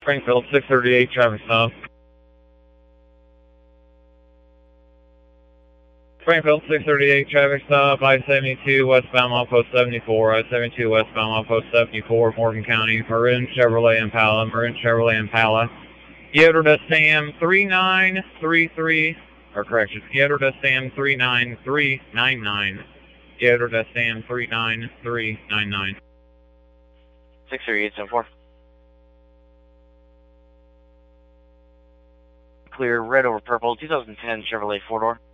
Springfield 638, traffic stop. Springfield 638, traffic stop, I-72 westbound milepost 74, I-72 westbound milepost 74, Morgan County, Maroon Chevrolet Impala, Maroon Chevrolet Impala. Yoder Sam 3933, or correction, Yoder Sam 39399. Yoder Sam 39399. 63874. Clear red over purple, 2010 Chevrolet 4-door.